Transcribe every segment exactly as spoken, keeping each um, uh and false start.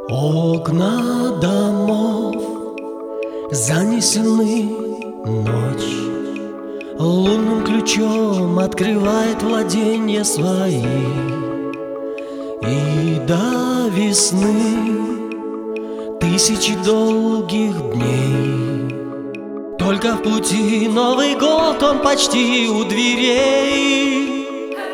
Окна домов занесены, ночь лунным ключом открывает владения свои. И до весны тысячи долгих дней, только в пути Новый год, он почти у дверей.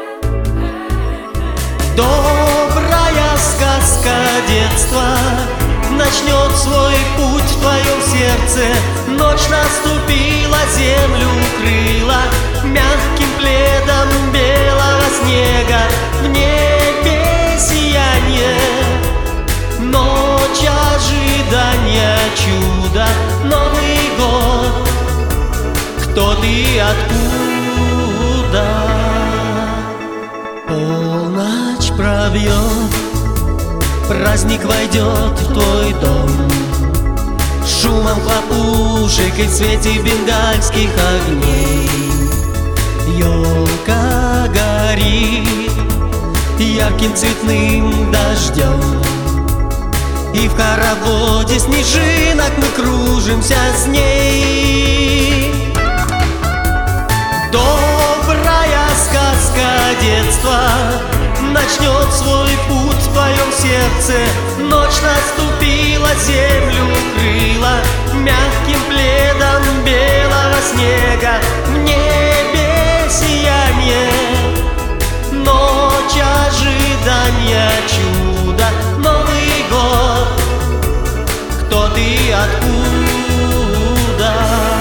Добрая сказка детства начнет свой путь в твоем сердце. Ночь наступила, землю укрыла мягким пледом белого снега. В небе сияние, ночь ожидания чуда. Новый год, кто ты, откуда? Полночь пробьет, праздник войдет в твой дом, шумом хлопушек и в свете бенгальских огней. Ёлка горит ярким цветным дождем, и в хороводе снежинок мы кружимся с ней. Добрая сказка детства начнет свой путь в твоем сердце. Ночь наступила, землю укрыла мягким пледом белого снега. В небе сияние, ночь ожидания чуда. Новый год, кто ты, откуда?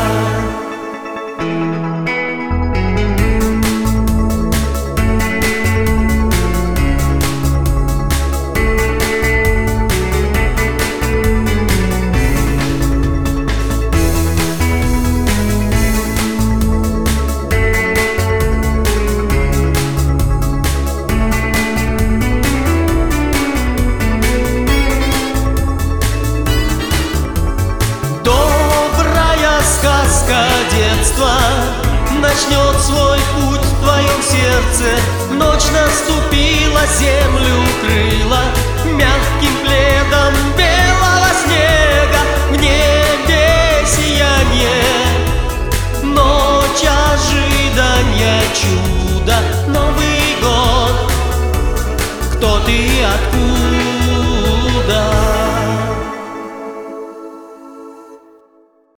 Детство начнет свой путь в твоем сердце. Ночь наступила, землю укрыла мягким пледом белого снега. В небе сияние, ночь ожидания чуда. Новый год, кто ты, откуда?